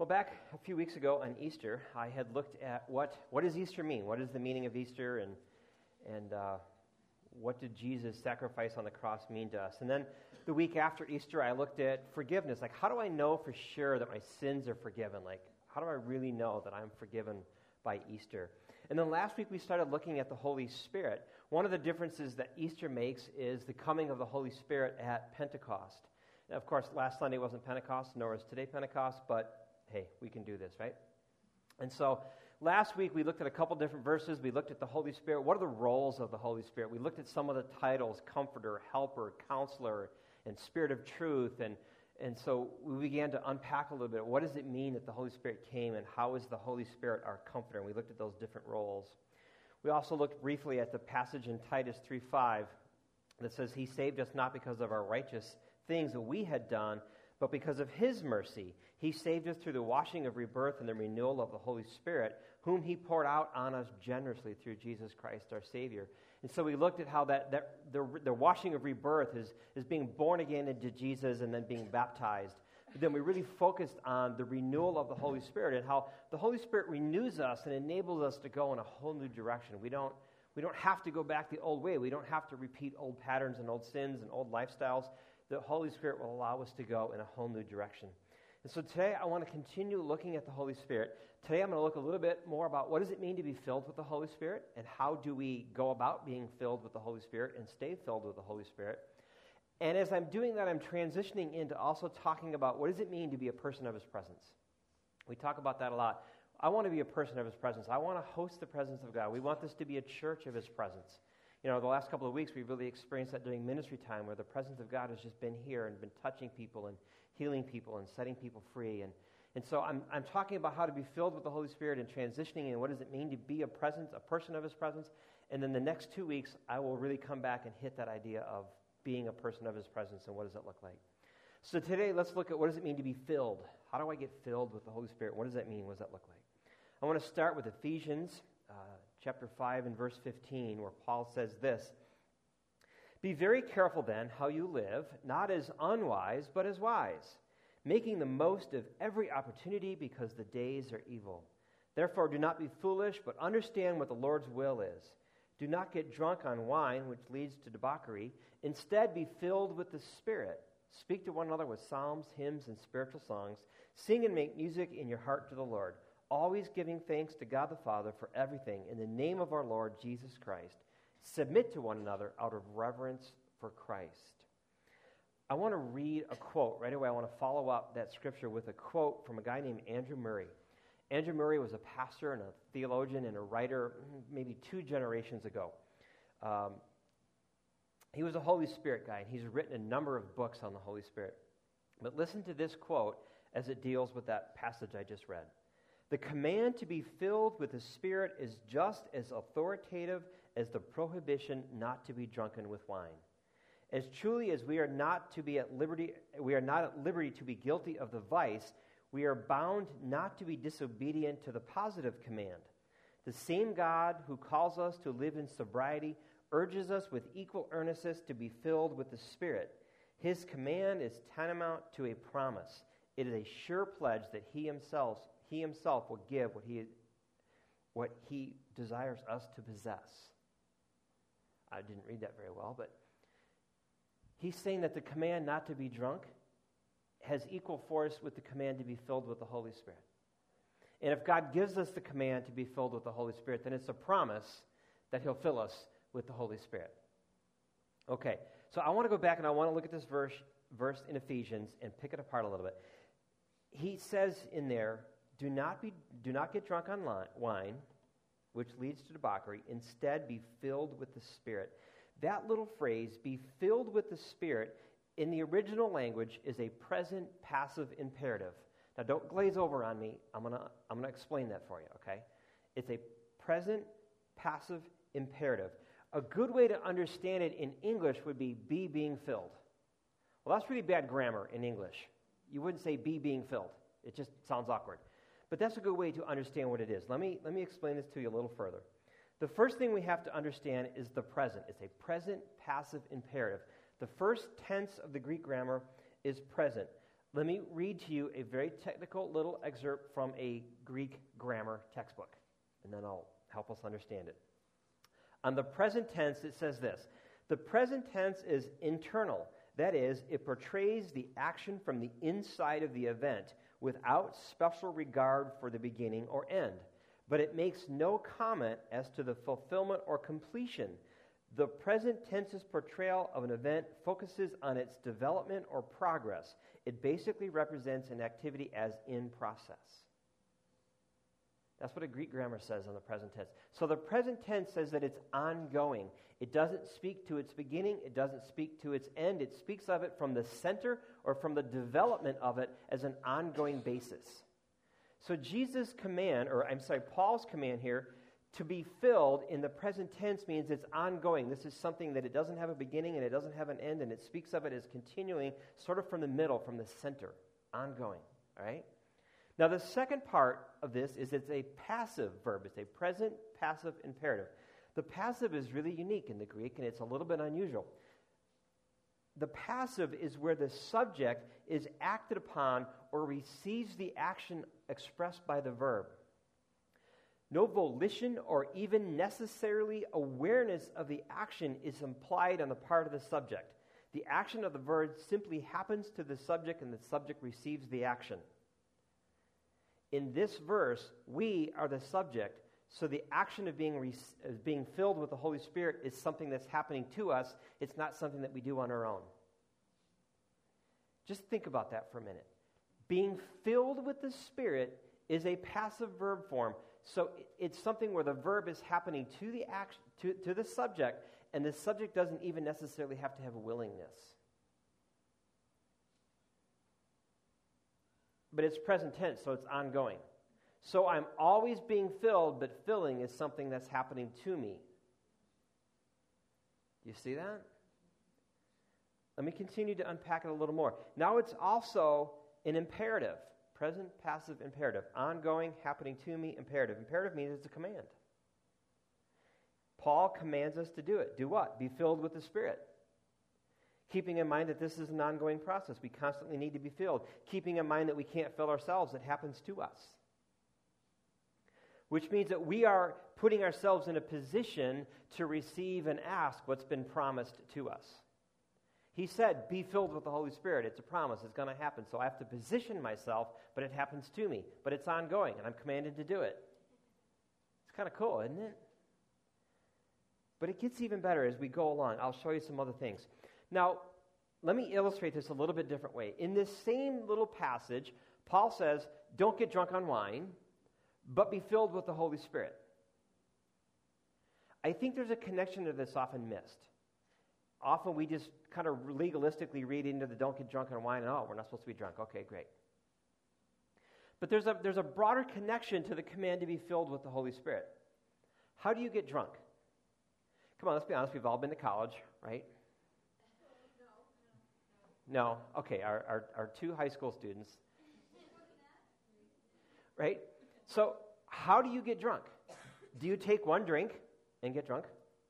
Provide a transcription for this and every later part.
Well, back a few weeks ago on Easter, I had looked at what does Easter mean? What is the meaning of Easter, and what did Jesus' sacrifice on the cross mean to us? And then the week after Easter, I looked at forgiveness. Like, how do I know for sure that my sins are forgiven? Like, how do I really know that I'm forgiven by Easter? And then last week, we started looking at the Holy Spirit. One of the differences that Easter makes is the coming of the Holy Spirit at Pentecost. Now, of course, last Sunday wasn't Pentecost, nor is today Pentecost, but hey, we can do this, right? And so last week we looked at a couple different verses. We looked at the Holy Spirit. What are the roles of the Holy Spirit? We looked at some of the titles: Comforter, Helper, Counselor, and Spirit of Truth. And so we began to unpack a little bit. What does it mean that the Holy Spirit came, and how is the Holy Spirit our Comforter? And we looked at those different roles. We also looked briefly at the passage in Titus 3:5 that says, "He saved us not because of our righteous things that we had done, but because of His mercy. He saved us through the washing of rebirth and the renewal of the Holy Spirit, whom He poured out on us generously through Jesus Christ our Savior." And so we looked at how the washing of rebirth is being born again into Jesus and then being baptized. But then we really focused on the renewal of the Holy Spirit and how the Holy Spirit renews us and enables us to go in a whole new direction. We don't have to go back the old way. We don't have to repeat old patterns and old sins and old lifestyles. The Holy Spirit will allow us to go in a whole new direction. And so today I want to continue looking at the Holy Spirit. Today I'm going to look a little bit more about what does it mean to be filled with the Holy Spirit, and how do we go about being filled with the Holy Spirit and stay filled with the Holy Spirit. And as I'm doing that, I'm transitioning into also talking about what does it mean to be a person of His presence. We talk about that a lot. I want to be a person of His presence. I want to host the presence of God. We want this to be a church of His presence. You know, the last couple of weeks, we've really experienced that during ministry time, where the presence of God has just been here and been touching people and healing people and setting people free. And so I'm talking about how to be filled with the Holy Spirit and transitioning in what does it mean to be a person of His presence. And then the next 2 weeks, I will really come back and hit that idea of being a person of His presence and what does it look like. So today, let's look at what does it mean to be filled. How do I get filled with the Holy Spirit? What does that mean? What does that look like? I want to start with Ephesians chapter 5 and verse 15, where Paul says this: "Be very careful then how you live, not as unwise, but as wise, making the most of every opportunity, because the days are evil. Therefore do not be foolish, but understand what the Lord's will is. Do not get drunk on wine, which leads to debauchery. Instead be filled with the Spirit. Speak to one another with psalms, hymns, and spiritual songs. Sing and make music in your heart to the Lord, always giving thanks to God the Father for everything in the name of our Lord Jesus Christ. Submit to one another out of reverence for Christ." I want to read a quote right away. I want to follow up that scripture with a quote from a guy named Andrew Murray. Andrew Murray was a pastor and a theologian and a writer maybe 2 generations ago. He was a Holy Spirit guy, and he's written a number of books on the Holy Spirit. But listen to this quote as it deals with that passage I just read. "The command to be filled with the Spirit is just as authoritative as the prohibition not to be drunken with wine. As truly as we are not at liberty to be guilty of the vice, we are bound not to be disobedient to the positive command. The same God who calls us to live in sobriety urges us with equal earnestness to be filled with the Spirit. His command is tantamount to a promise. It is a sure pledge that He himself will give what he desires us to possess." I didn't read that very well, but he's saying that the command not to be drunk has equal force with the command to be filled with the Holy Spirit. And if God gives us the command to be filled with the Holy Spirit, then it's a promise that He'll fill us with the Holy Spirit. Okay, so I want to go back and I want to look at this verse in Ephesians and pick it apart a little bit. He says in there, do not get drunk on wine, which leads to debauchery. Instead, be filled with the Spirit. That little phrase, "be filled with the Spirit," in the original language is a present passive imperative. Now, don't glaze over on me. I'm gonna explain that for you, okay? It's a present passive imperative. A good way to understand it in English would be being filled. Well, that's really bad grammar in English. You wouldn't say be being filled. It just sounds awkward. But that's a good way to understand what it is. Let me explain this to you a little further. The first thing we have to understand is the present. It's a present passive imperative. The first tense of the Greek grammar is present. Let me read to you a very technical little excerpt from a Greek grammar textbook, and then I'll help us understand it. On the present tense, it says this. The present tense is internal. That is, it portrays the action from the inside of the event without special regard for the beginning or end. But it makes no comment as to the fulfillment or completion. The present tense's portrayal of an event focuses on its development or progress. It basically represents an activity as in process. That's what a Greek grammar says on the present tense. So the present tense says that it's ongoing. It doesn't speak to its beginning. It doesn't speak to its end. It speaks of it from the center or from the development of it as an ongoing basis. So Paul's command here, to be filled in the present tense means it's ongoing. This is something that it doesn't have a beginning and it doesn't have an end, and it speaks of it as continuing sort of from the middle, from the center, ongoing, all right? Now, the second part of this is it's a passive verb. It's a present passive imperative. The passive is really unique in the Greek, and it's a little bit unusual. The passive is where the subject is acted upon or receives the action expressed by the verb. No volition or even necessarily awareness of the action is implied on the part of the subject. The action of the verb simply happens to the subject, and the subject receives the action. In this verse, we are the subject, so the action of being filled with the Holy Spirit is something that's happening to us. It's not something that we do on our own. Just think about that for a minute. Being filled with the Spirit is a passive verb form, so it's something where the verb is happening to the action, to the subject, and the subject doesn't even necessarily have to have a willingness. But it's present tense, so it's ongoing. So I'm always being filled, but filling is something that's happening to me. Do you see that? Let me continue to unpack it a little more. Now it's also an imperative. Present, passive, imperative. Ongoing, happening to me, imperative. Imperative means it's a command. Paul commands us to do it. Do what? Be filled with the Spirit. Keeping in mind that this is an ongoing process. We constantly need to be filled. Keeping in mind that we can't fill ourselves. It happens to us. Which means that we are putting ourselves in a position to receive and ask what's been promised to us. He said, be filled with the Holy Spirit. It's a promise. It's going to happen. So I have to position myself, but it happens to me. But it's ongoing, and I'm commanded to do it. It's kind of cool, isn't it? But it gets even better as we go along. I'll show you some other things. Now, let me illustrate this a little bit different way. In this same little passage, Paul says, don't get drunk on wine, but be filled with the Holy Spirit. I think there's a connection to this often missed. Often we just kind of legalistically read into the don't get drunk on wine, and we're not supposed to be drunk. Okay, great. But there's a broader connection to the command to be filled with the Holy Spirit. How do you get drunk? Come on, let's be honest. We've all been to college, right? No. Okay, our two high school students. Right? So how do you get drunk? Do you take one drink and get drunk?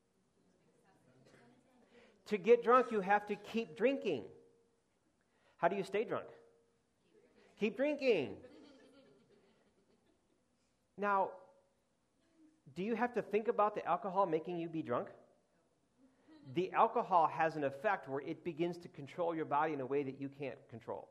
To get drunk, you have to keep drinking. How do you stay drunk? Keep drinking. Now, do you have to think about the alcohol making you be drunk? The alcohol has an effect where it begins to control your body in a way that you can't control.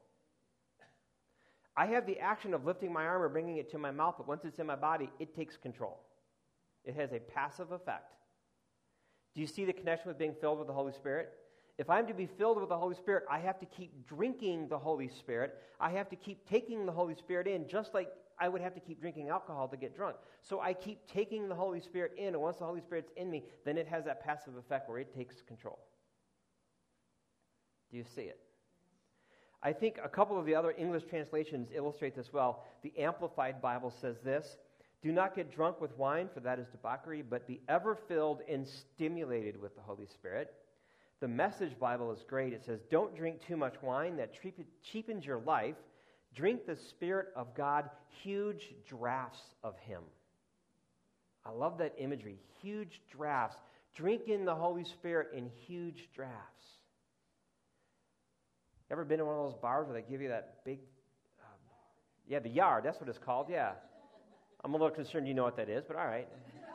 I have the action of lifting my arm or bringing it to my mouth, but once it's in my body, it takes control. It has a passive effect. Do you see the connection with being filled with the Holy Spirit? If I'm to be filled with the Holy Spirit, I have to keep drinking the Holy Spirit. I have to keep taking the Holy Spirit in, just like I would have to keep drinking alcohol to get drunk. So I keep taking the Holy Spirit in, and once the Holy Spirit's in me, then it has that passive effect where it takes control. Do you see it? I think a couple of the other English translations illustrate this well. The Amplified Bible says this: do not get drunk with wine, for that is debauchery, but be ever filled and stimulated with the Holy Spirit. The Message Bible is great. It says, don't drink too much wine, that cheapens your life. Drink the Spirit of God, huge draughts of Him. I love that imagery, huge draughts. Drink in the Holy Spirit in huge draughts. Ever been to one of those bars where they give you that big, the yard, that's what it's called, yeah. I'm a little concerned you know what that is, but all right.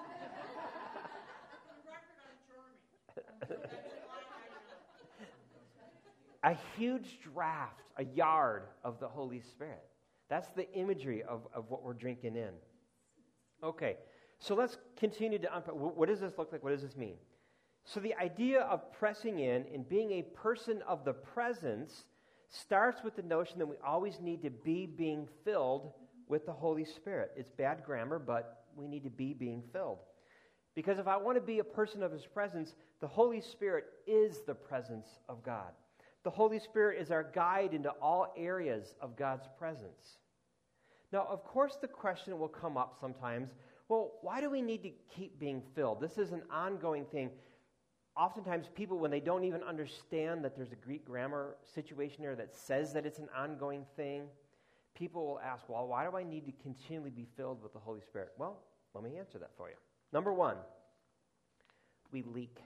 A huge draft, a yard of the Holy Spirit. That's the imagery of what we're drinking in. Okay, so let's continue to unpack. What does this look like? What does this mean? So the idea of pressing in and being a person of the presence starts with the notion that we always need to be being filled with the Holy Spirit. It's bad grammar, but we need to be being filled. Because if I want to be a person of His presence, the Holy Spirit is the presence of God. The Holy Spirit is our guide into all areas of God's presence. Now, of course, the question will come up sometimes, well, why do we need to keep being filled? This is an ongoing thing. Oftentimes, people, when they don't even understand that there's a Greek grammar situation there that says that it's an ongoing thing, people will ask, well, why do I need to continually be filled with the Holy Spirit? Well, let me answer that for you. Number one, we leak.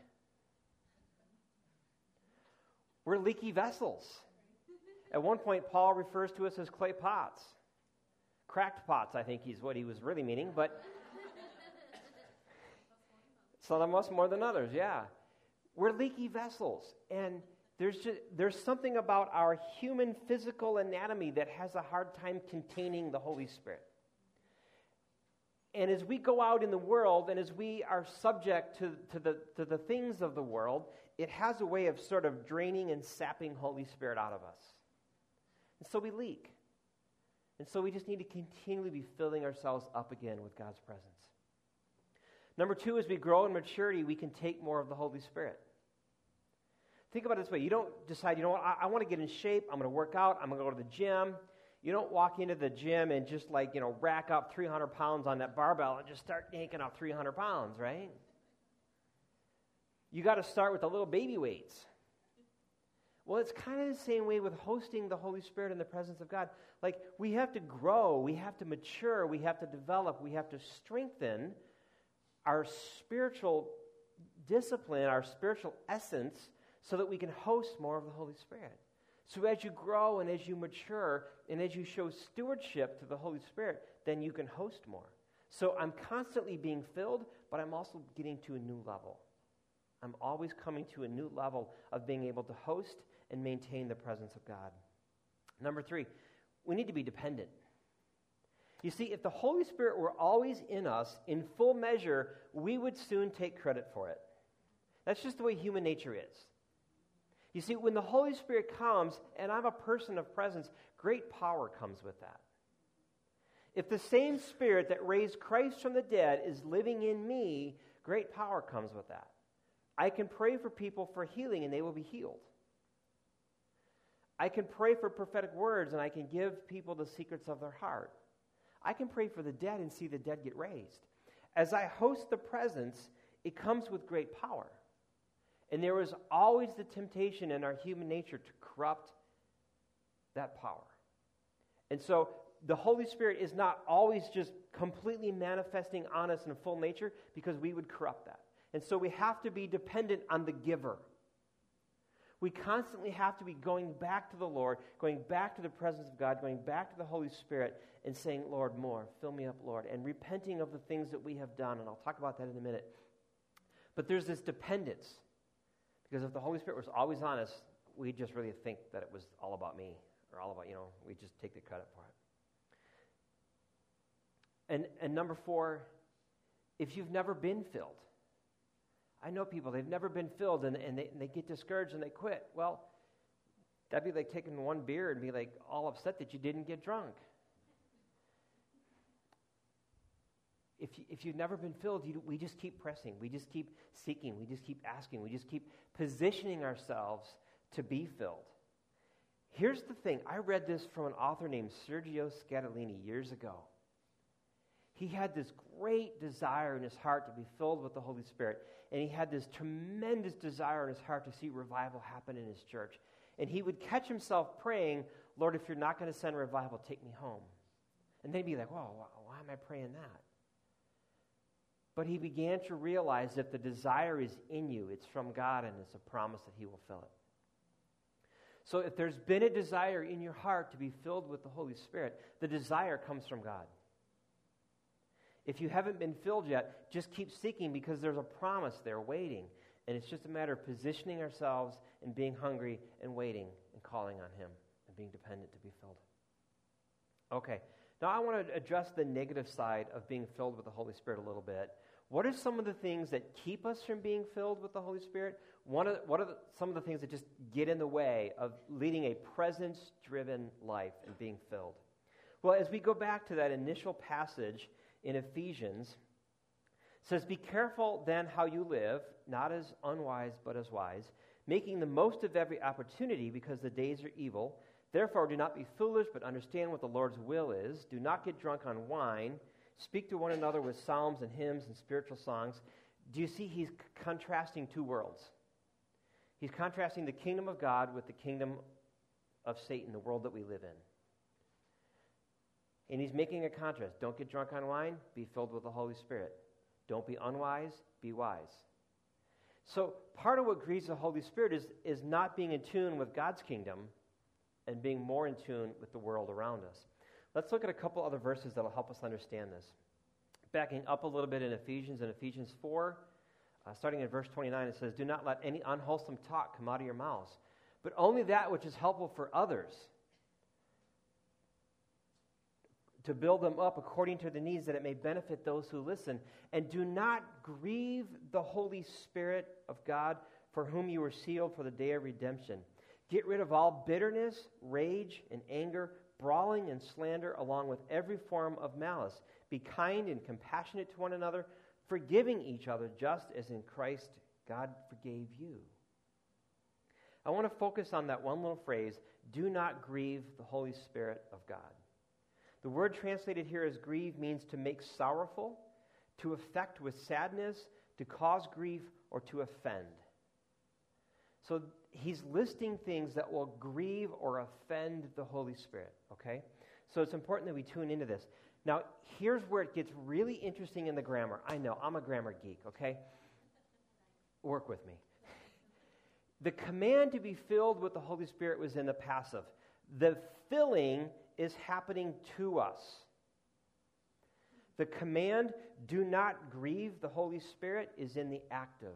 We're leaky vessels. At one point, Paul refers to us as clay pots. Cracked pots, I think is what he was really meaning, but some of us more than others, yeah. We're leaky vessels, and there's something about our human physical anatomy that has a hard time containing the Holy Spirit. And as we go out in the world, and as we are subject to the things of the world, it has a way of sort of draining and sapping Holy Spirit out of us. And so we leak. And so we just need to continually be filling ourselves up again with God's presence. Number two, as we grow in maturity, we can take more of the Holy Spirit. Think about it this way. You don't decide, you know what, I want to get in shape, I'm going to work out, I'm going to go to the gym. You don't walk into the gym and just rack up 300 pounds on that barbell and just start yanking off 300 pounds, right? You got to start with the little baby weights. Well, it's kind of the same way with hosting the Holy Spirit in the presence of God. Like, we have to grow, we have to mature, we have to develop, we have to strengthen our spiritual discipline, our spiritual essence, so that we can host more of the Holy Spirit. So as you grow and as you mature and as you show stewardship to the Holy Spirit, then you can host more. So I'm constantly being filled, but I'm also getting to a new level. I'm always coming to a new level of being able to host and maintain the presence of God. Number three, we need to be dependent. You see, if the Holy Spirit were always in us in full measure, we would soon take credit for it. That's just the way human nature is. You see, when the Holy Spirit comes, and I'm a person of presence, great power comes with that. If the same Spirit that raised Christ from the dead is living in me, great power comes with that. I can pray for people for healing, and they will be healed. I can pray for prophetic words, and I can give people the secrets of their heart. I can pray for the dead and see the dead get raised. As I host the presence, it comes with great power. And there is always the temptation in our human nature to corrupt that power. And so the Holy Spirit is not always just completely manifesting on us in full nature because we would corrupt that. And so we have to be dependent on the giver. We constantly have to be going back to the Lord, going back to the presence of God, going back to the Holy Spirit and saying, Lord, more, fill me up, Lord, and repenting of the things that we have done. And I'll talk about that in a minute. But there's this dependence. Because if the Holy Spirit was always on us, we'd just really think that it was all about me, or all about, we'd just take the credit for it. And number four, if you've never been filled, I know people, they've never been filled, and they get discouraged and they quit. Well, that'd be like taking one beer and be like all upset that you didn't get drunk. If you've never been filled, we just keep pressing. We just keep seeking. We just keep asking. We just keep positioning ourselves to be filled. Here's the thing. I read this from an author named Sergio Scatolini years ago. He had this great desire in his heart to be filled with the Holy Spirit, and he had this tremendous desire in his heart to see revival happen in his church. And he would catch himself praying, Lord, if you're not going to send revival, take me home. And they'd be like, whoa, why am I praying that? But he began to realize that the desire is in you. It's from God, and it's a promise that He will fill it. So if there's been a desire in your heart to be filled with the Holy Spirit, the desire comes from God. If you haven't been filled yet, just keep seeking because there's a promise there waiting. And it's just a matter of positioning ourselves and being hungry and waiting and calling on Him and being dependent to be filled. Okay, now I want to address the negative side of being filled with the Holy Spirit a little bit. What are some of the things that keep us from being filled with the Holy Spirit? What are some of the things that just get in the way of leading a presence-driven life and being filled? Well, as we go back to that initial passage in Ephesians, it says, "Be careful then how you live, not as unwise but as wise, making the most of every opportunity because the days are evil. Therefore do not be foolish, but understand what the Lord's will is. Do not get drunk on wine. Speak to one another with psalms and hymns and spiritual songs." Do you see he's contrasting two worlds? He's contrasting the kingdom of God with the kingdom of Satan, the world that we live in. And he's making a contrast. Don't get drunk on wine, be filled with the Holy Spirit. Don't be unwise, be wise. So part of what grieves the Holy Spirit is not being in tune with God's kingdom and being more in tune with the world around us. Let's look at a couple other verses that will help us understand this. Backing up a little bit in Ephesians 4, starting in verse 29, it says, "Do not let any unwholesome talk come out of your mouths, but only that which is helpful for others, to build them up according to the needs, that it may benefit those who listen. And do not grieve the Holy Spirit of God, for whom you were sealed for the day of redemption. Get rid of all bitterness, rage, and anger, brawling and slander, along with every form of malice. Be kind and compassionate to one another, forgiving each other, just as in Christ God forgave you." I want to focus on that one little phrase, "Do not grieve the Holy Spirit of God." The word translated here as grieve means to make sorrowful, to affect with sadness, to cause grief, or to offend. So he's listing things that will grieve or offend the Holy Spirit, okay? So it's important that we tune into this. Now, here's where it gets really interesting in the grammar. I know, I'm a grammar geek, okay? Work with me. The command to be filled with the Holy Spirit was in the passive. The filling is happening to us. The command, "Do not grieve the Holy Spirit," is in the active.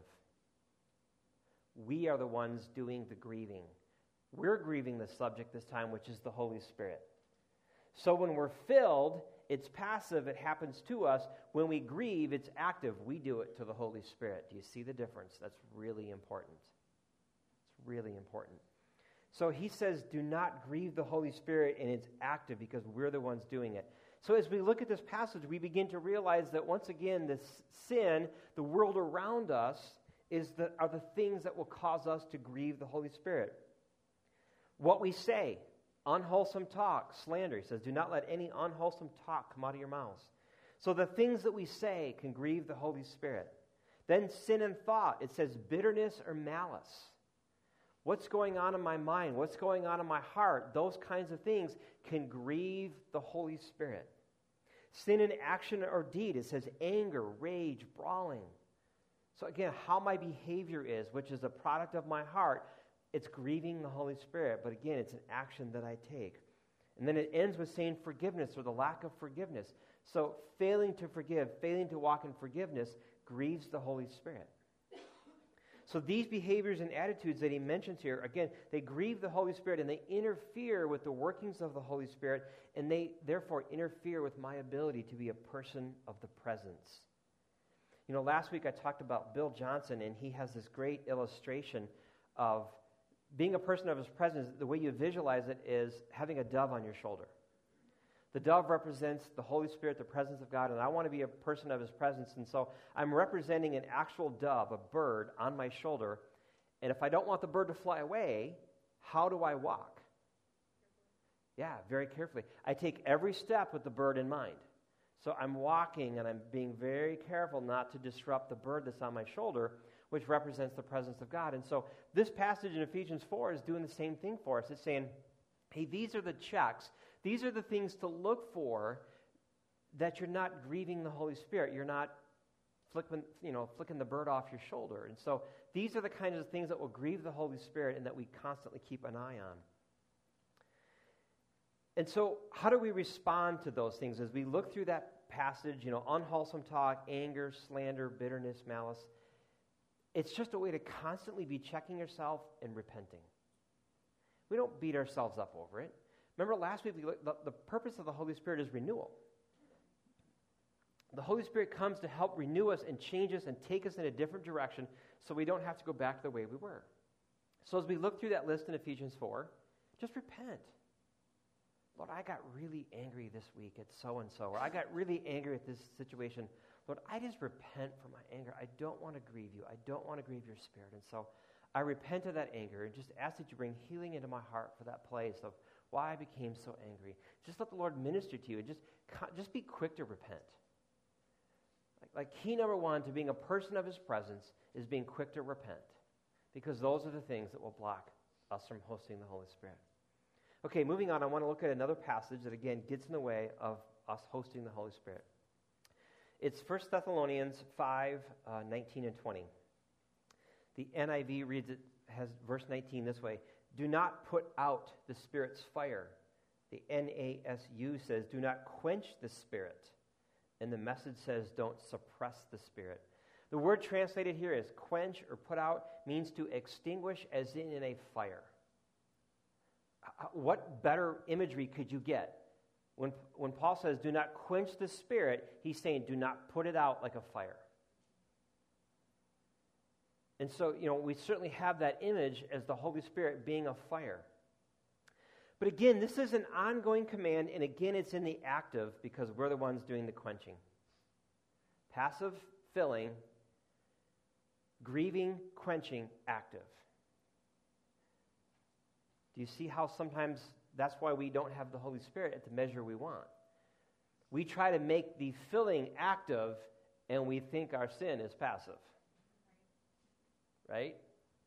We are the ones doing the grieving. We're grieving the subject this time, which is the Holy Spirit. So when we're filled, it's passive, it happens to us. When we grieve, it's active. We do it to the Holy Spirit. Do you see the difference? That's really important. It's really important. So he says, do not grieve the Holy Spirit, and it's active because we're the ones doing it. So as we look at this passage, we begin to realize that once again, this sin, the world around us, are the things that will cause us to grieve the Holy Spirit. What we say, unwholesome talk, slander. He says, do not let any unwholesome talk come out of your mouths. So the things that we say can grieve the Holy Spirit. Then sin and thought. It says bitterness or malice. What's going on in my mind? What's going on in my heart? Those kinds of things can grieve the Holy Spirit. Sin in action or deed. It says anger, rage, brawling. So again, how my behavior is, which is a product of my heart, it's grieving the Holy Spirit. But again, it's an action that I take. And then it ends with saying forgiveness or the lack of forgiveness. So failing to forgive, failing to walk in forgiveness grieves the Holy Spirit. So these behaviors and attitudes that he mentions here, again, they grieve the Holy Spirit and they interfere with the workings of the Holy Spirit, and they therefore interfere with my ability to be a person of the presence. You know, last week I talked about Bill Johnson, and he has this great illustration of being a person of his presence. The way you visualize it is having a dove on your shoulder. The dove represents the Holy Spirit, the presence of God, and I want to be a person of his presence, and so I'm representing an actual dove, a bird, on my shoulder, and if I don't want the bird to fly away, how do I walk? Yeah, very carefully. I take every step with the bird in mind. So I'm walking, and I'm being very careful not to disrupt the bird that's on my shoulder, which represents the presence of God. And so this passage in Ephesians 4 is doing the same thing for us. It's saying, hey, these are the checks. These are the things to look for that you're not grieving the Holy Spirit. You're not flicking the bird off your shoulder. And so these are the kinds of things that will grieve the Holy Spirit and that we constantly keep an eye on. And so how do we respond to those things? As we look through that passage, unwholesome talk, anger, slander, bitterness, malice, it's just a way to constantly be checking yourself and repenting. We don't beat ourselves up over it. Remember last week, the purpose of the Holy Spirit is renewal. The Holy Spirit comes to help renew us and change us and take us in a different direction so we don't have to go back to the way we were. So as we look through that list in Ephesians 4, just repent. Lord, I got really angry this week at so-and-so, or I got really angry at this situation. Lord, I just repent for my anger. I don't want to grieve you. I don't want to grieve your Spirit. And so I repent of that anger and just ask that you bring healing into my heart for that place of why I became so angry. Just let the Lord minister to you. And just be quick to repent. Like key number one to being a person of his presence is being quick to repent, because those are the things that will block us from hosting the Holy Spirit. Okay, moving on, I want to look at another passage that, again, gets in the way of us hosting the Holy Spirit. It's 1 Thessalonians 5, 19 and 20. The NIV reads it, has verse 19 this way: do not put out the Spirit's fire. The NASU says, do not quench the Spirit. And the Message says, don't suppress the Spirit. The word translated here is quench or put out means to extinguish as in a fire. What better imagery could you get? When Paul says, do not quench the Spirit, he's saying, do not put it out like a fire. And so, we certainly have that image as the Holy Spirit being a fire. But again, this is an ongoing command, and again, it's in the active because we're the ones doing the quenching. Passive, filling, grieving, quenching, active. Do you see how sometimes that's why we don't have the Holy Spirit at the measure we want? We try to make the filling active, and we think our sin is passive. Right?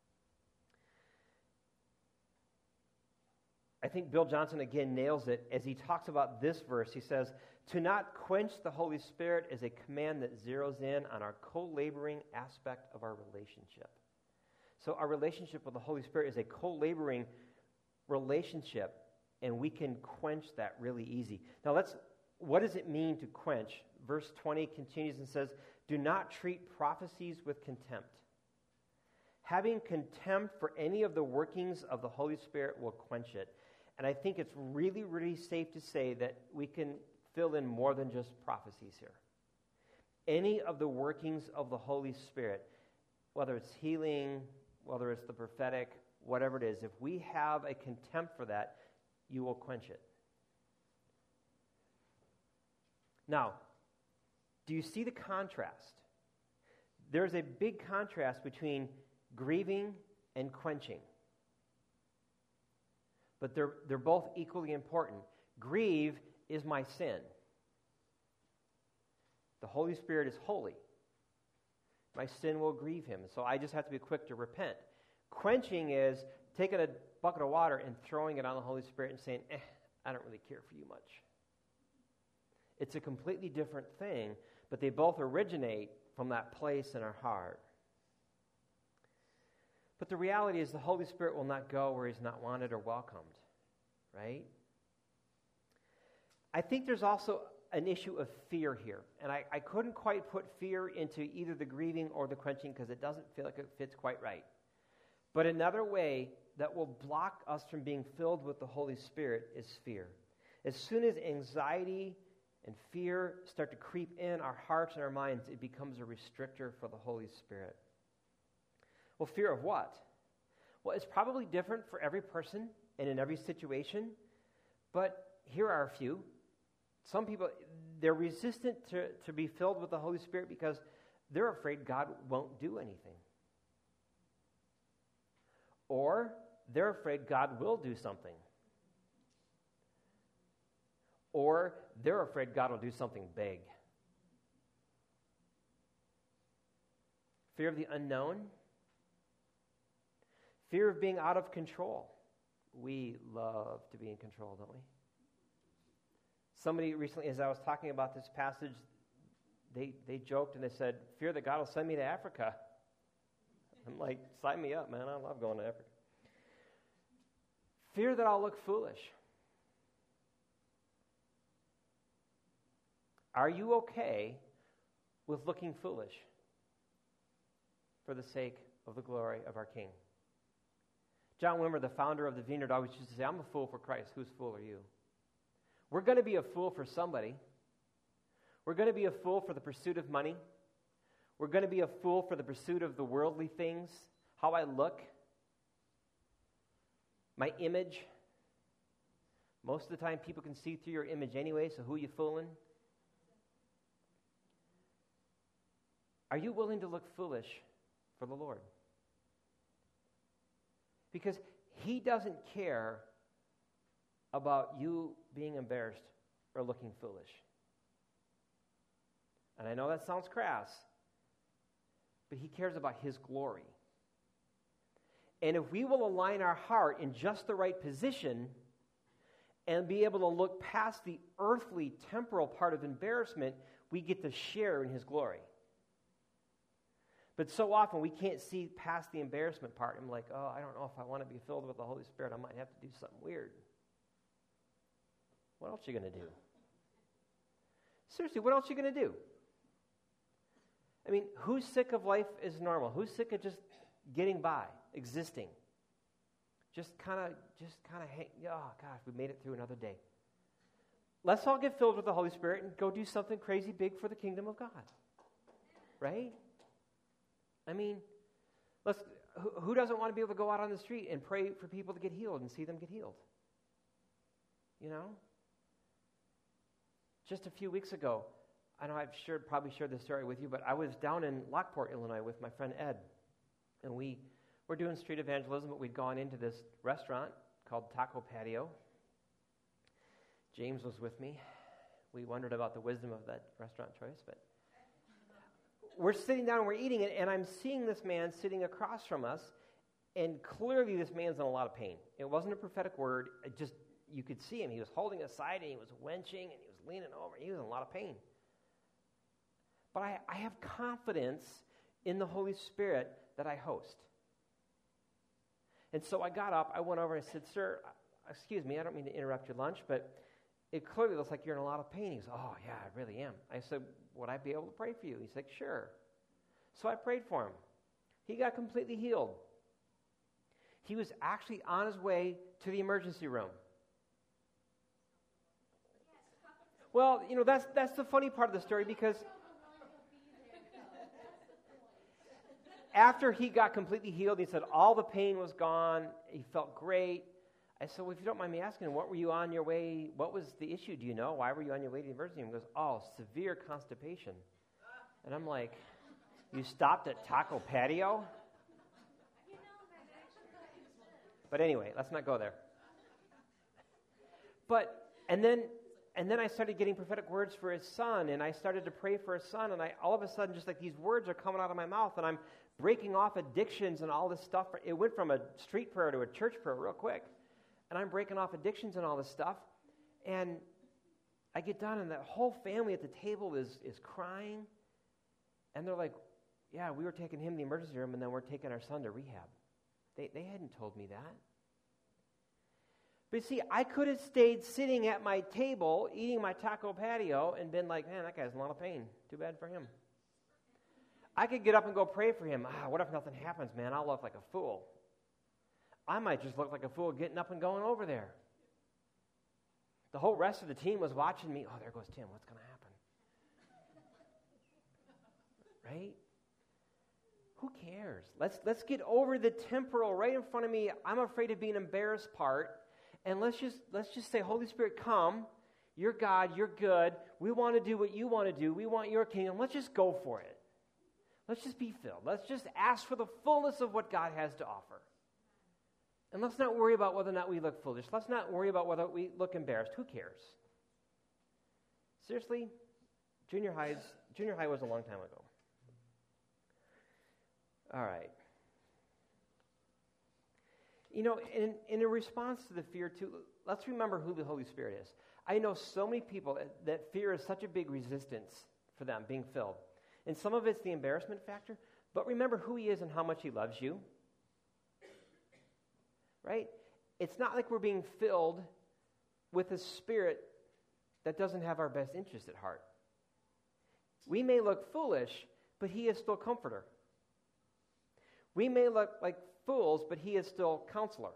I think Bill Johnson again nails it as he talks about this verse. He says, to not quench the Holy Spirit is a command that zeroes in on our co-laboring aspect of our relationship. So our relationship with the Holy Spirit is a co-laboring relationship, and we can quench that really easy. Now what does it mean to quench? Verse 20 continues and says, do not treat prophecies with contempt. Having contempt for any of the workings of the Holy Spirit will quench it. And I think it's really, really safe to say that we can fill in more than just prophecies here. Any of the workings of the Holy Spirit, whether it's healing, whether it's the prophetic, whatever it is, if we have a contempt for that, you will quench it. Now, do you see the contrast? There's a big contrast between grieving and quenching. But they're both equally important. Grieve is my sin. The Holy Spirit is holy. My sin will grieve him, so I just have to be quick to repent. Quenching is taking a bucket of water and throwing it on the Holy Spirit and saying, I don't really care for you much. It's a completely different thing, but they both originate from that place in our heart. But the reality is the Holy Spirit will not go where he's not wanted or welcomed, right? I think there's also an issue of fear here. And I couldn't quite put fear into either the grieving or the quenching because it doesn't feel like it fits quite right. But another way that will block us from being filled with the Holy Spirit is fear. As soon as anxiety and fear start to creep in our hearts and our minds, it becomes a restrictor for the Holy Spirit. Well, fear of what? Well, it's probably different for every person and in every situation, but here are a few. Some people, they're resistant to be filled with the Holy Spirit because they're afraid God won't do anything. Or they're afraid God will do something. Or they're afraid God will do something big. Fear of the unknown. Fear of being out of control. We love to be in control, don't we? Somebody recently, as I was talking about this passage, they joked and they said, fear that God will send me to Africa. I'm like, sign me up, man. I love going to Africa. Fear that I'll look foolish. Are you okay with looking foolish for the sake of the glory of our King? John Wimber, the founder of the Vineyard, always used to say, I'm a fool for Christ. Whose fool are you? We're going to be a fool for somebody. We're going to be a fool for the pursuit of money. We're going to be a fool for the pursuit of the worldly things, how I look, my image. Most of the time, people can see through your image anyway, so who are you fooling? Are you willing to look foolish for the Lord? Because He doesn't care about you being embarrassed or looking foolish. And I know that sounds crass, but He cares about His glory. And if we will align our heart in just the right position and be able to look past the earthly, temporal part of embarrassment, we get to share in His glory. But so often we can't see past the embarrassment part. I'm like, oh, I don't know if I want to be filled with the Holy Spirit. I might have to do something weird. What else are you going to do? Seriously, what else are you going to do? I mean, who's sick of life is normal? Who's sick of just getting by, existing? Just kind of hang, oh, gosh, we made it through another day. Let's all get filled with the Holy Spirit and go do something crazy big for the kingdom of God. Right? I mean, who doesn't want to be able to go out on the street and pray for people to get healed and see them get healed? You know? Just a few weeks ago, I know I've probably shared this story with you, but I was down in Lockport, Illinois with my friend Ed. And we were doing street evangelism, but we'd gone into this restaurant called Taco Patio. James was with me. We wondered about the wisdom of that restaurant choice, but we're sitting down and we're eating it, and I'm seeing this man sitting across from us, and clearly this man's in a lot of pain. It wasn't a prophetic word. You could see him. He was holding aside, and he was wenching, and he was leaning over. He was in a lot of pain. But I have confidence in the Holy Spirit that I host. And so I got up, I went over and I said, sir, excuse me, I don't mean to interrupt your lunch, but it clearly looks like you're in a lot of pain. He goes, oh, yeah, I really am. I said, would I be able to pray for you? He's like, sure. So I prayed for him. He got completely healed. He was actually on his way to the emergency room. Well, you know, that's the funny part of the story, because after he got completely healed, he said all the pain was gone. He felt great. I said, well, if you don't mind me asking, what were you on your way? What was the issue? Do you know? Why were you on your way to the emergency room? He goes, oh, severe constipation. And I'm like, you stopped at Taco Patio? But anyway, let's not go there. And then I started getting prophetic words for his son, and I started to pray for his son, and all of a sudden, just like these words are coming out of my mouth, and I'm breaking off addictions and all this stuff. It went from a street prayer to a church prayer real quick. And I'm breaking off addictions and all this stuff. And I get done, and the whole family at the table is crying. And they're like, yeah, we were taking him to the emergency room, and then we're taking our son to rehab. They hadn't told me that. But see, I could have stayed sitting at my table, eating my Taco Patio, and been like, man, that guy's in a lot of pain. Too bad for him. I could get up and go pray for him. What if nothing happens, man? I'll look like a fool. I might just look like a fool getting up and going over there. The whole rest of the team was watching me. Oh, there goes Tim. What's going to happen? Right? Who cares? Let's get over the temporal right in front of me. I'm afraid of being embarrassed part. And let's just say, Holy Spirit, come. You're God. You're good. We want to do what you want to do. We want your kingdom. Let's just go for it. Let's just be filled. Let's just ask for the fullness of what God has to offer. And let's not worry about whether or not we look foolish. Let's not worry about whether we look embarrassed. Who cares? Seriously, junior high was a long time ago. All right. You know, in a response to the fear, too, let's remember who the Holy Spirit is. I know so many people that fear is such a big resistance for them, being filled. And some of it's the embarrassment factor, but remember who he is and how much he loves you. Right? It's not like we're being filled with a spirit that doesn't have our best interest at heart. We may look foolish, but he is still comforter. We may look like fools, but he is still counselor.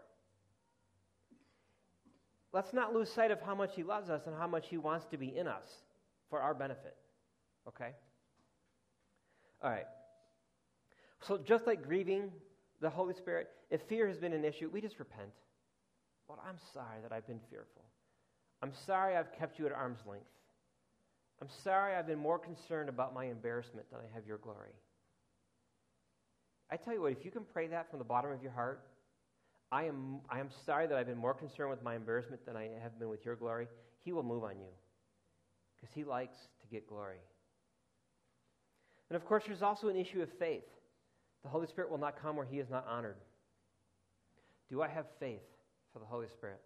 Let's not lose sight of how much he loves us and how much he wants to be in us for our benefit. Okay? All right. So just like grieving the Holy Spirit, if fear has been an issue, we just repent. Lord, I'm sorry that I've been fearful. I'm sorry I've kept you at arm's length. I'm sorry I've been more concerned about my embarrassment than I have your glory. I tell you what, if you can pray that from the bottom of your heart, I am sorry that I've been more concerned with my embarrassment than I have been with your glory, he will move on you because he likes to get glory. And of course, there's also an issue of faith. The Holy Spirit will not come where he is not honored. Do I have faith for the Holy Spirit?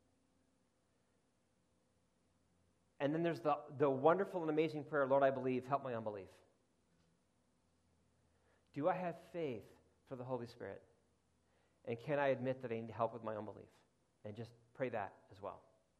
And then there's the wonderful and amazing prayer, Lord, I believe, help my unbelief. Do I have faith for the Holy Spirit? And can I admit that I need help with my unbelief? And just pray that as well.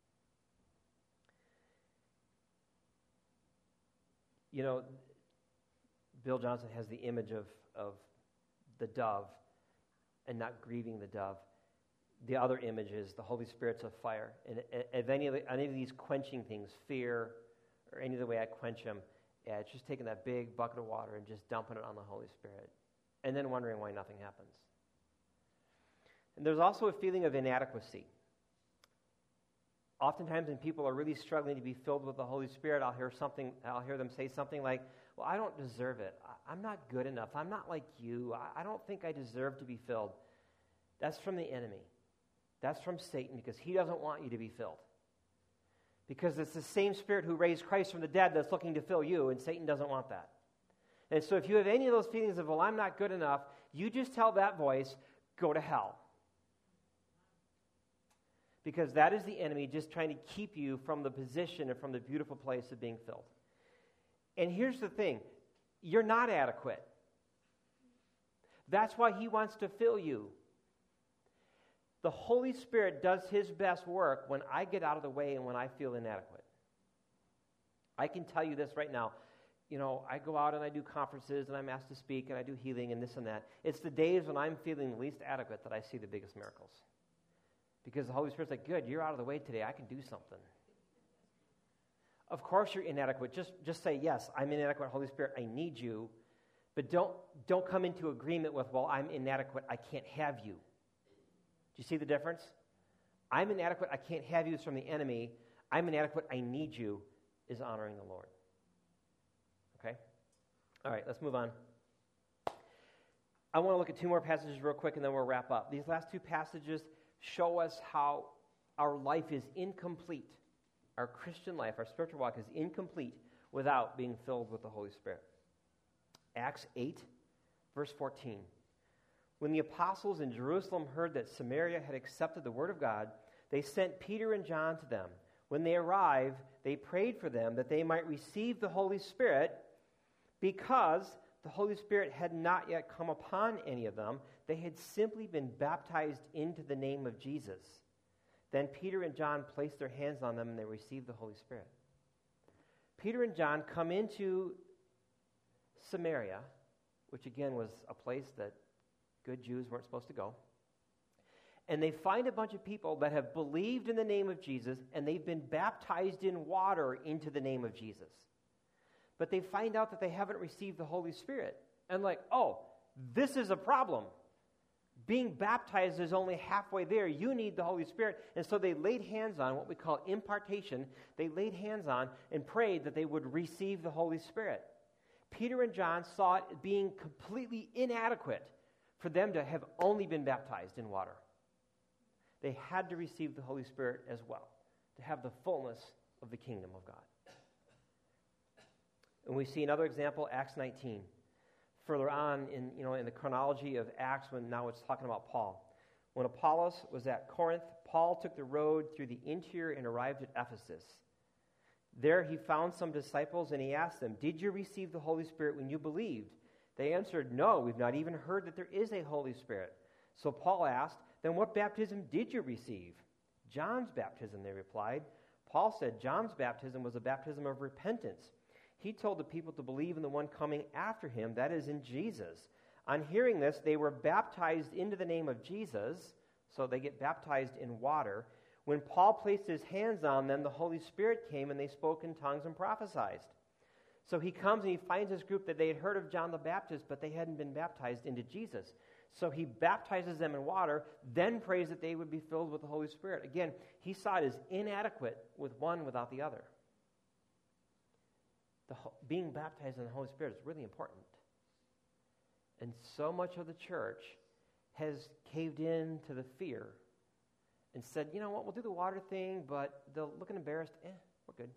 You know, Bill Johnson has the image of the dove and not grieving the dove. The other image is the Holy Spirit's of fire. And if any of these quenching things, fear, or any of the way I quench them, it's just taking that big bucket of water and just dumping it on the Holy Spirit. And then wondering why nothing happens. And there's also a feeling of inadequacy. Oftentimes when people are really struggling to be filled with the Holy Spirit, I'll hear them say something like, well, I don't deserve it. I'm not good enough. I'm not like you. I don't think I deserve to be filled. That's from the enemy. That's from Satan because he doesn't want you to be filled. Because it's the same Spirit who raised Christ from the dead that's looking to fill you, and Satan doesn't want that. And so if you have any of those feelings of, well, I'm not good enough, you just tell that voice, go to hell. Because that is the enemy just trying to keep you from the position and from the beautiful place of being filled. And here's the thing, you're not adequate. That's why he wants to fill you. The Holy Spirit does his best work when I get out of the way and when I feel inadequate. I can tell you this right now. You know, I go out and I do conferences and I'm asked to speak and I do healing and this and that. It's the days when I'm feeling the least adequate that I see the biggest miracles. Because the Holy Spirit's like, good, you're out of the way today. I can do something. Of course you're inadequate. Just say, yes, I'm inadequate, Holy Spirit, I need you. But don't come into agreement with, well, I'm inadequate, I can't have you. Do you see the difference? I'm inadequate, I can't have you is from the enemy. I'm inadequate, I need you is honoring the Lord. Okay? All right, let's move on. I want to look at two more passages real quick and then we'll wrap up. These last two passages show us how our life is incomplete. Our Christian life, our spiritual walk is incomplete without being filled with the Holy Spirit. Acts 8, verse 14. When the apostles in Jerusalem heard that Samaria had accepted the word of God, they sent Peter and John to them. When they arrived, they prayed for them that they might receive the Holy Spirit because the Holy Spirit had not yet come upon any of them. They had simply been baptized into the name of Jesus. Then Peter and John placed their hands on them and they received the Holy Spirit. Peter and John come into Samaria, which again was a place that good Jews weren't supposed to go. And they find a bunch of people that have believed in the name of Jesus and they've been baptized in water into the name of Jesus. But they find out that they haven't received the Holy Spirit. And like, oh, this is a problem. Being baptized is only halfway there. You need the Holy Spirit. And so they laid hands on what we call impartation. They laid hands on and prayed that they would receive the Holy Spirit. Peter and John saw it being completely inadequate for them to have only been baptized in water. They had to receive the Holy Spirit as well to have the fullness of the kingdom of God. And we see another example, Acts 19. Further on in the chronology of Acts, when now it's talking about Paul. When Apollos was at Corinth, Paul took the road through the interior and arrived at Ephesus. There he found some disciples, and he asked them, "Did you receive the Holy Spirit when you believed?" They answered, "No, we've not even heard that there is a Holy Spirit." So Paul asked, "Then what baptism did you receive?" "John's baptism," they replied. Paul said John's baptism was a baptism of repentance. He told the people to believe in the one coming after him, that is, in Jesus. On hearing this, they were baptized into the name of Jesus, so they get baptized in water. When Paul placed his hands on them, the Holy Spirit came, and they spoke in tongues and prophesied. So he comes and he finds this group that they had heard of John the Baptist, but they hadn't been baptized into Jesus. So he baptizes them in water, then prays that they would be filled with the Holy Spirit. Again, he saw it as inadequate with one without the other. Being baptized in the Holy Spirit is really important. And so much of the church has caved in to the fear and said, you know what, we'll do the water thing, but they'll look embarrassed. We're good.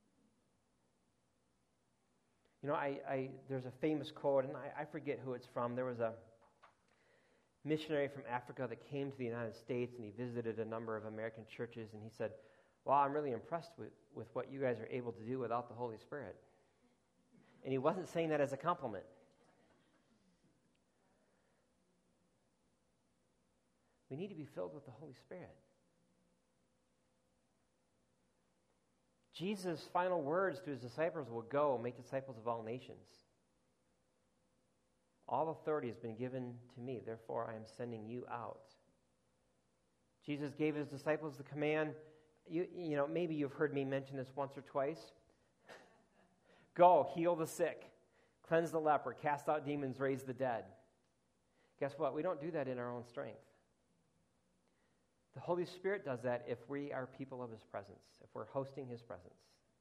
You know, there's a famous quote, and I forget who it's from. There was a missionary from Africa that came to the United States, and he visited a number of American churches, and he said, "Well, I'm really impressed with what you guys are able to do without the Holy Spirit." And he wasn't saying that as a compliment. We need to be filled with the Holy Spirit. Jesus' final words to his disciples will go, make disciples of all nations. All authority has been given to me, therefore I am sending you out. Jesus gave his disciples the command, you know, maybe you've heard me mention this once or twice. Go, heal the sick, cleanse the leper, cast out demons, raise the dead. Guess what? We don't do that in our own strength. The Holy Spirit does that if we are people of his presence, if we're hosting his presence.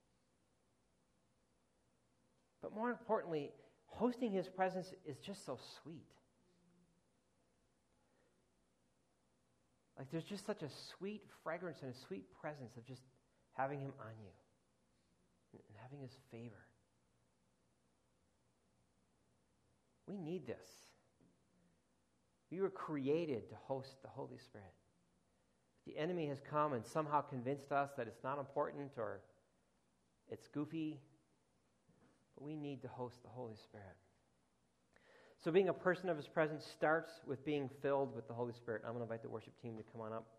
But more importantly, hosting his presence is just so sweet. Like there's just such a sweet fragrance and a sweet presence of just having him on you and having his favor. We need this. We were created to host the Holy Spirit. The enemy has come and somehow convinced us that it's not important or it's goofy, but we need to host the Holy Spirit. So being a person of his presence starts with being filled with the Holy Spirit. I'm going to invite the worship team to come on up.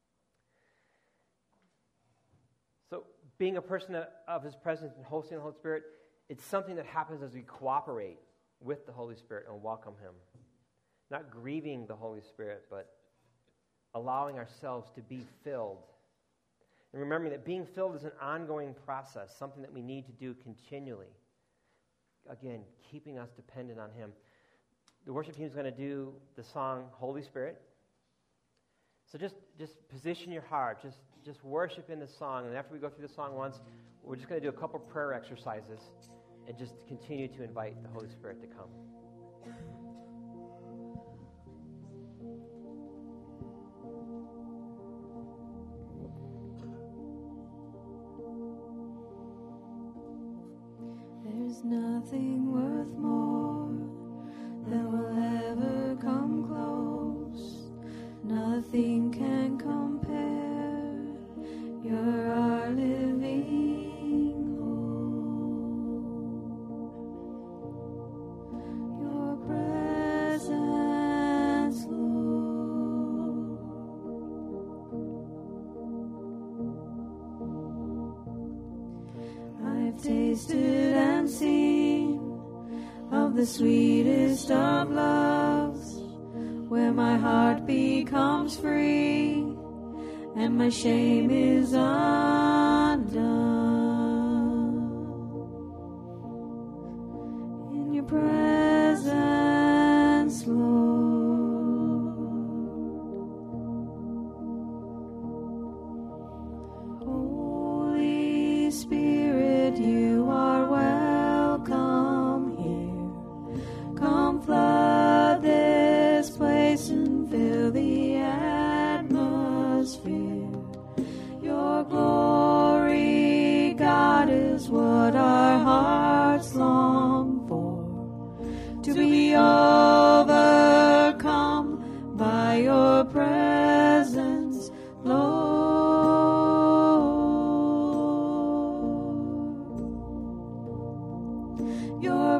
So being a person of his presence and hosting the Holy Spirit, it's something that happens as we cooperate with the Holy Spirit and welcome him. Not grieving the Holy Spirit, but allowing ourselves to be filled. And remembering that being filled is an ongoing process, something that we need to do continually. Again, keeping us dependent on him. The worship team is going to do the song Holy Spirit. So just position your heart. Just worship in the song. And after we go through the song once, we're just going to do a couple prayer exercises and just continue to invite the Holy Spirit to come. There's nothing worth more that will ever come close. Nothing can compare. You're our living hope. Your presence, Lord. I've tasted and seen of the sweetest of loves, where my heart becomes free and my shame is undone. In your presence, Lord. Holy Spirit, you are welcome here. Come flood this place and fill the atmosphere. Your glory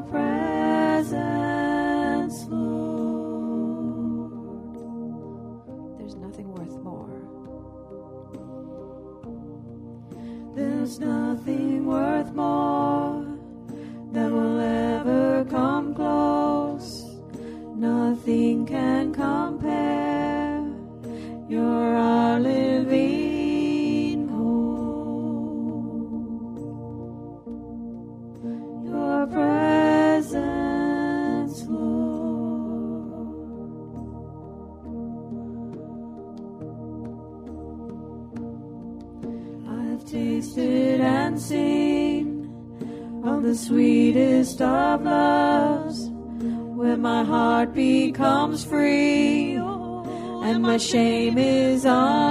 your presence, Lord. There's nothing worth more. There's nothing worth more that will ever come close. Nothing can compare. You're our living hope. Your presence, Lord. I've tasted and seen of the sweetest of loves, where my heart becomes free and my shame is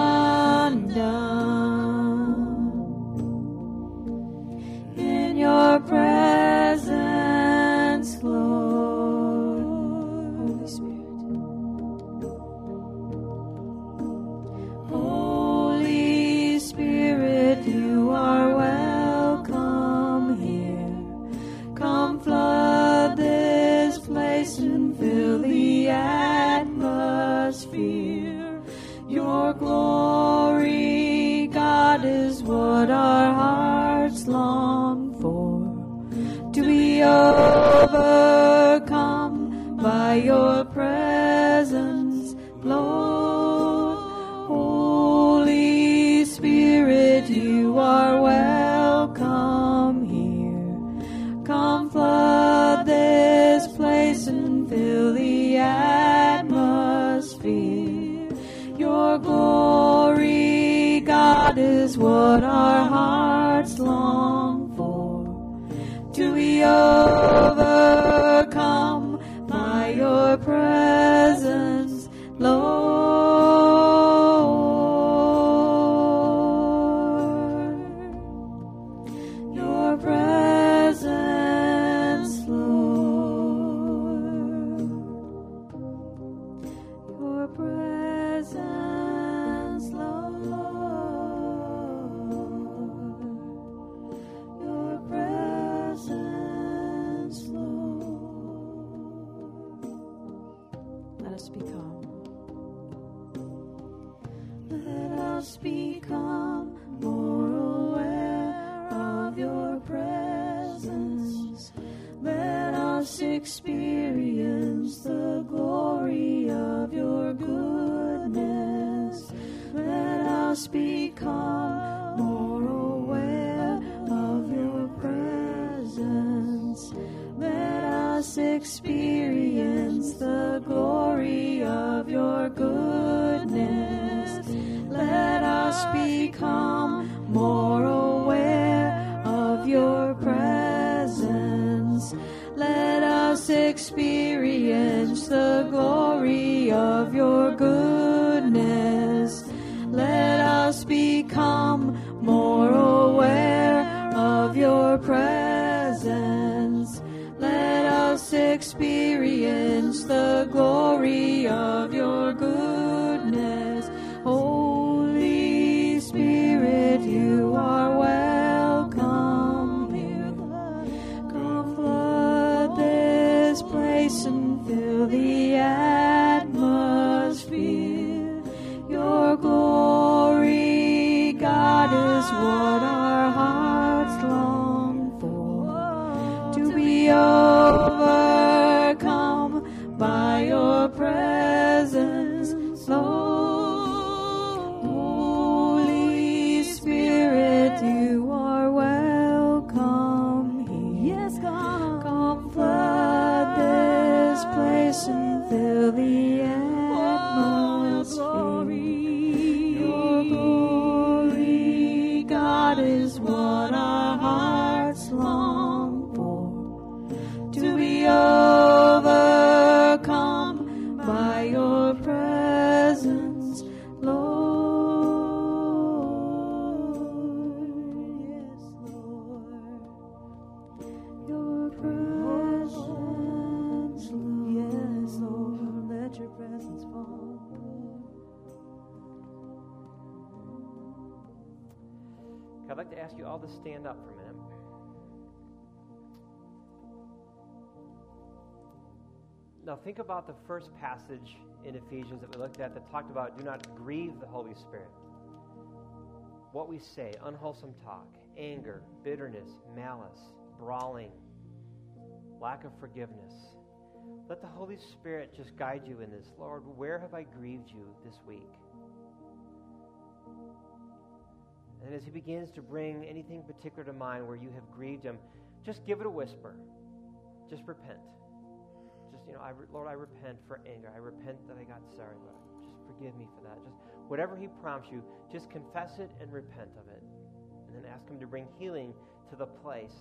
undone. In your presence, Lord. Holy Spirit. Holy Spirit, you are welcome here. Come flood this place and fill the atmosphere. Your glory, God, is what our hearts long for. To be overcome by your presence, Lord. Holy Spirit, you are welcome here. Come flood this place and fill the atmosphere. Your glory, God, is what our hearts long for. To be overcome by your presence, Lord. Your presence, Lord. Your presence, Lord. Your presence, Lord. Let us become. Let us become more aware of your presence. Let us experience the glory of your goodness. Let us become more aware of your presence. Let us experience the glory of your goodness. Let us become more aware of your presence. Let us experience the glory of your goodness. Let us become more aware of your presence. Let us experience the glory of your goodness. Holy Spirit, you are welcome here. Come flood this place and fill the atmosphere. Your glory, God, is what our hearts long for. To be overcome by your presence, Lord. Holy Spirit, you are welcome here. Yes, God. Come flood this place and fill the atmosphere. Your glory, God, is what our hearts long for. To be overcome by your presence, Lord. Yes, Lord. Your presence, Lord. Yes, Lord. Let your presence fall. I'd like to ask you all to stand up for a minute. Now think about the first passage in Ephesians that we looked at that talked about do not grieve the Holy Spirit. What we say, unwholesome talk, anger, bitterness, malice, brawling, lack of forgiveness. Let the Holy Spirit just guide you in this. Lord, where have I grieved you this week? And as he begins to bring anything particular to mind where you have grieved him, just give it a whisper. Just repent. Just, Lord, I repent for anger. I repent that I got sorry, Lord. Just forgive me for that. Just whatever he prompts you, just confess it and repent of it. And then ask him to bring healing to the place.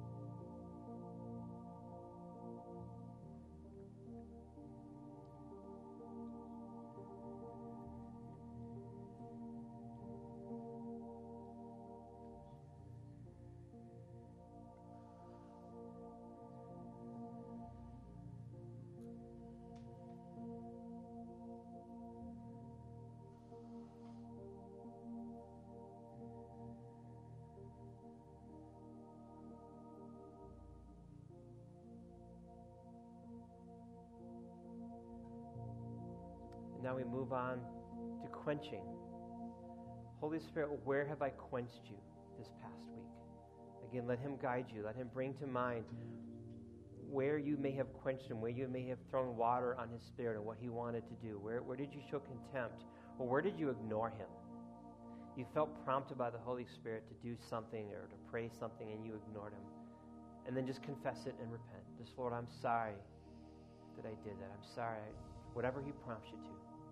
Now we move on to quenching. Holy Spirit, where have I quenched you this past week? Again, let him guide you. Let him bring to mind where you may have quenched him, where you may have thrown water on his spirit and what he wanted to do. Where did you show contempt? Or where did you ignore him? You felt prompted by the Holy Spirit to do something or to pray something and you ignored him. And then just confess it and repent. Just, Lord, I'm sorry that I did that. I'm sorry. Whatever he prompts you to.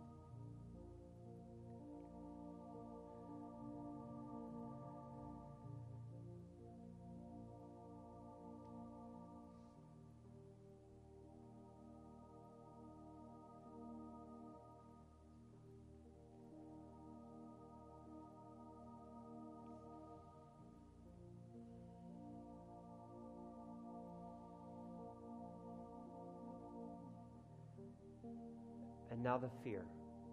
And now the fear.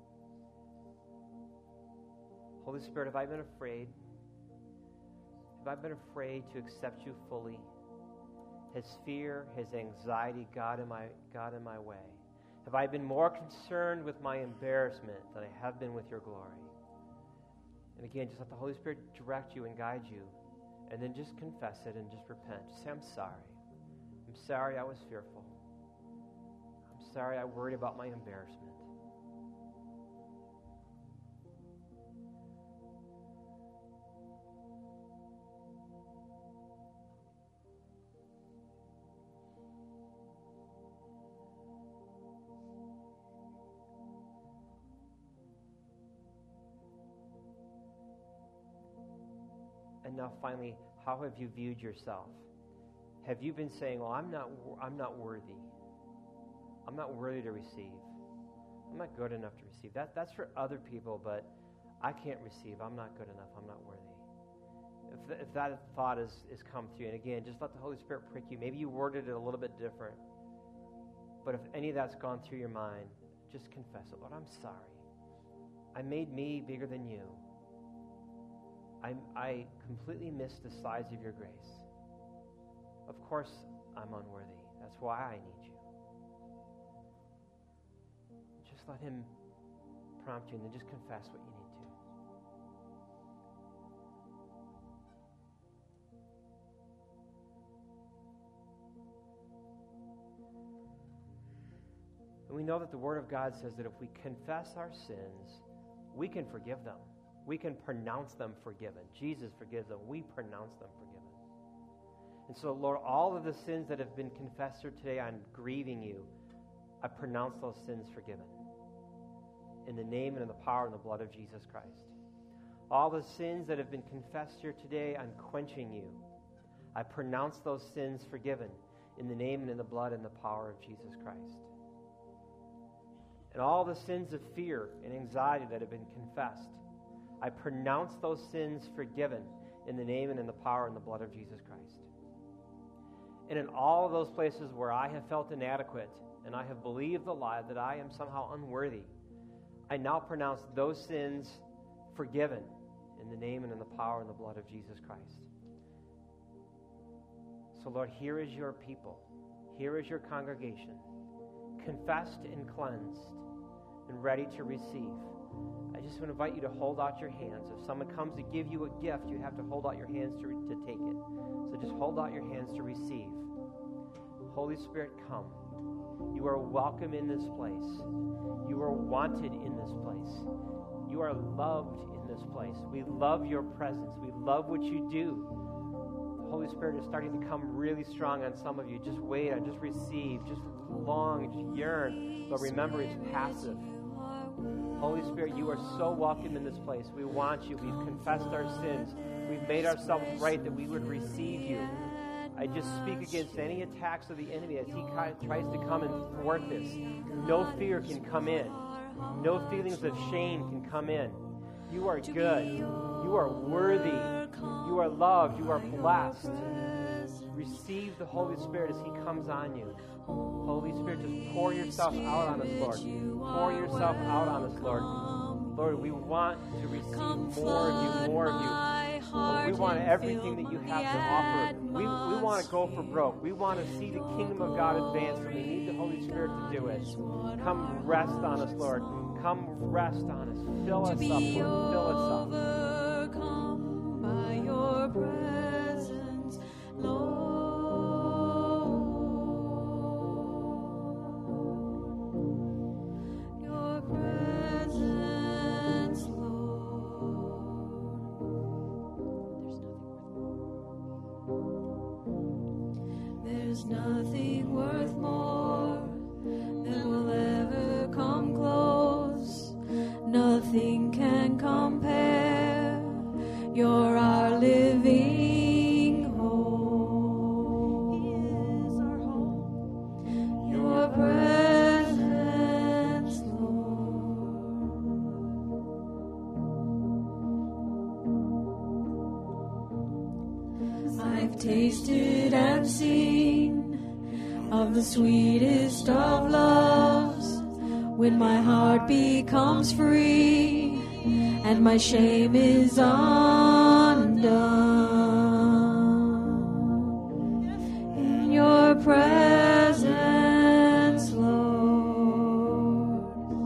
Holy Spirit, have I been afraid? Have I been afraid to accept you fully? Has fear, has anxiety got in my way? Have I been more concerned with my embarrassment than I have been with your glory? And again, just let the Holy Spirit direct you and guide you. And then just confess it and just repent. Just say, I'm sorry. I'm sorry I was fearful. I'm sorry I worried about my embarrassment. And now finally, how have you viewed yourself? Have you been saying, well, I'm not worthy. I'm not worthy to receive. I'm not good enough to receive. That's for other people, but I can't receive. I'm not good enough. I'm not worthy. If that thought is come through, and again, just let the Holy Spirit prick you. Maybe you worded it a little bit different. But if any of that's gone through your mind, just confess it. Lord, I'm sorry. I made me bigger than you. I completely missed the size of your grace. Of course, I'm unworthy. That's why I need you. Just let him prompt you, and then just confess what you need to. And we know that the Word of God says that if we confess our sins, we can forgive them. We can pronounce them forgiven. Jesus forgives them. We pronounce them forgiven. And so, Lord, all of the sins that have been confessed here today, I'm grieving you. I pronounce those sins forgiven. In the name and in the power and the blood of Jesus Christ. All the sins that have been confessed here today, I'm quenching you. I pronounce those sins forgiven. In the name and in the blood and the power of Jesus Christ. And all the sins of fear and anxiety that have been confessed, I pronounce those sins forgiven in the name and in the power and the blood of Jesus Christ. And in all of those places where I have felt inadequate and I have believed the lie that I am somehow unworthy, I now pronounce those sins forgiven in the name and in the power and the blood of Jesus Christ. So Lord, here is your people. Here is your congregation, confessed and cleansed and ready to receive, I just want to invite you to hold out your hands. If someone comes to give you a gift, you have to hold out your hands to take it. So just hold out your hands to receive. Holy Spirit, come. You are welcome in this place. You are wanted in this place. You are loved in this place. We love your presence. We love what you do. The Holy Spirit is starting to come really strong on some of you. Just wait and just receive. Just long and just yearn. But remember, it's passive. Holy Spirit, you are so welcome in this place. We want you. We've confessed our sins. We've made ourselves right that we would receive you. I just speak against any attacks of the enemy as he tries to come and thwart this. No fear can come in. No feelings of shame can come in. You are good. You are worthy. You are loved. You are blessed. Receive the Holy Spirit as he comes on you. Holy Spirit, just pour yourself out on us, Lord. Pour yourself out on us, Lord. Lord, we want to receive more of you, more of you. Lord, we want everything that you have to offer. We want to go for broke. We want to see the kingdom of God advance, and we need the Holy Spirit to do it. Come rest on us, Lord. Come rest on us. Fill us up, Lord. Fill us up. Overcome by your presence, Lord. There's nothing worth more that will ever come close. Nothing can compare. You're our living hope. He is our home. Your presence, Lord. I've tasted and seen of the sweetest of loves, when my heart becomes free and my shame is undone. In your presence, Lord.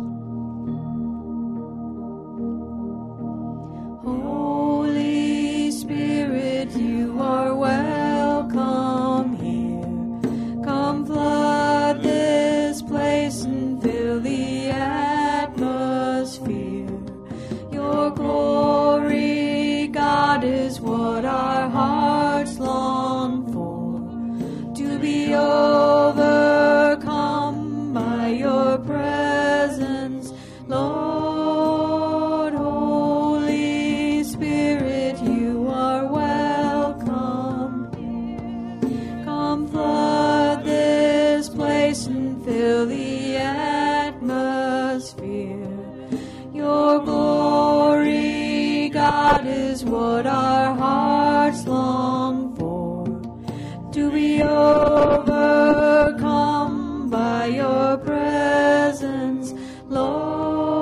Holy Spirit, you are welcome here. Come flood this place and fill the atmosphere. Your glory, God, is what our hearts long for. To be overcome by your presence, Lord. Holy Spirit, you are welcome here. Come flood this place and fill the atmosphere. Your glory, God, is what our hearts long for. To be overcome by your presence, Lord.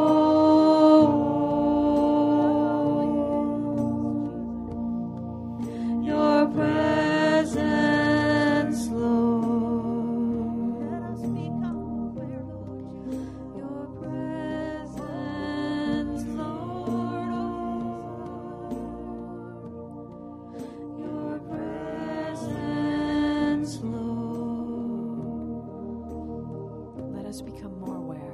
Your presence, Lord. Let us become aware, Lord. Your presence, Lord. Your presence, Lord. Let us become more aware.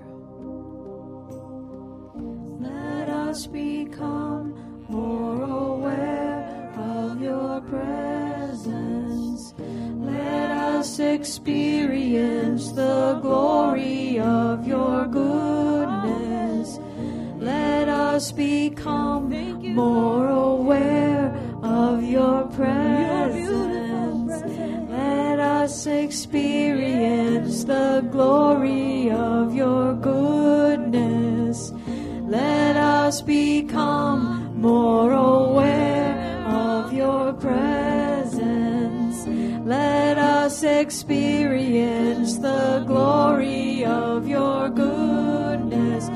Let us become more aware of your presence. Let us experience the glory of your goodness. Let us become more aware of your presence. Let us experience the glory of your goodness. Let us become more aware of your presence. Let us experience the glory of your goodness.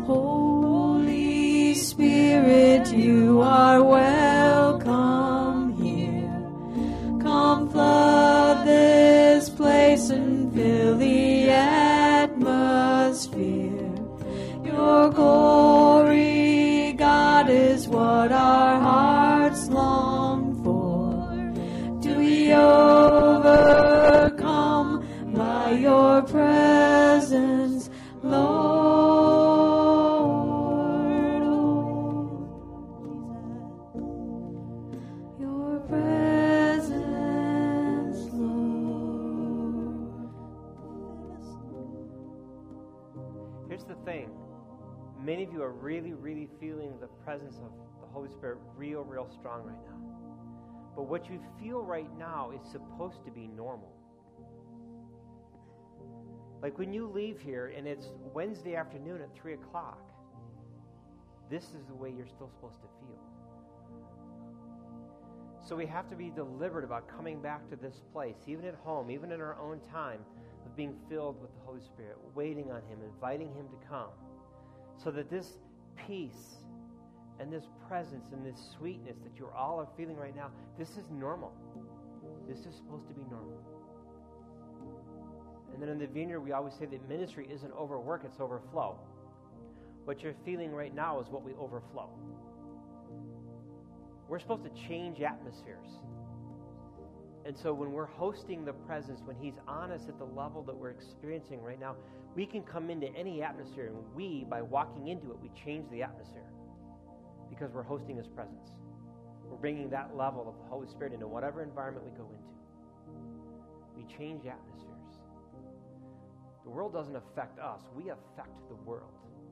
Holy Spirit, you are welcome here. Come flood this place and fill the atmosphere. Your glory, God, is what our hearts long for. To be overcome by your presence, Lord. Your presence, Lord. Here's the thing. Many of you are really, really feeling the presence of the Holy Spirit real strong right now. But what you feel right now is supposed to be normal. Like when you leave here and it's Wednesday afternoon at 3 o'clock, this is the way you're still supposed to feel. So we have to be deliberate about coming back to this place, even at home, even in our own time, of being filled with the Holy Spirit, waiting on Him, inviting Him to come, so that this peace and this presence and this sweetness that you all are feeling right now, this is normal. This is supposed to be normal. And then in the Vineyard, we always say that ministry isn't overwork, it's overflow. What you're feeling right now is what we overflow. We're supposed to change atmospheres. And so when we're hosting the presence, when He's on us at the level that we're experiencing right now, we can come into any atmosphere, and we, by walking into it, we change the atmosphere because we're hosting His presence. We're bringing that level of the Holy Spirit into whatever environment we go into. We change atmospheres. The world doesn't affect us. We affect the world.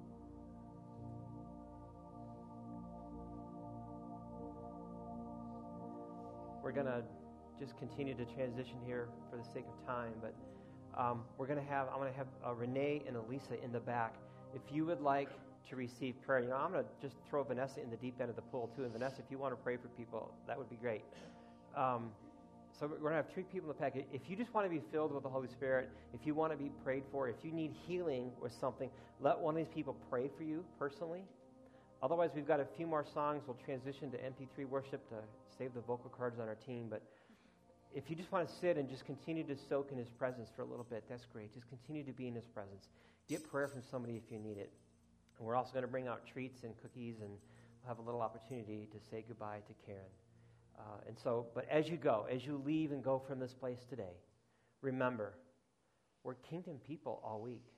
We're going to just continue to transition here for the sake of time, but I'm going to have Renee and Elisa in the back. If you would like to receive prayer, I'm going to just throw Vanessa in the deep end of the pool too. And Vanessa, if you want to pray for people, that would be great. So we're going to have 3 people in the pack. If you just want to be filled with the Holy Spirit, if you want to be prayed for, if you need healing with something, let one of these people pray for you personally. Otherwise, we've got a few more songs. We'll transition to MP3 worship to save the vocal cards on our team. But if you just want to sit and just continue to soak in His presence for a little bit, that's great. Just continue to be in His presence. Get prayer from somebody if you need it. And we're also going to bring out treats and cookies, and we'll have a little opportunity to say goodbye to Karen. But as you go, as you leave and go from this place today, remember, we're kingdom people all week.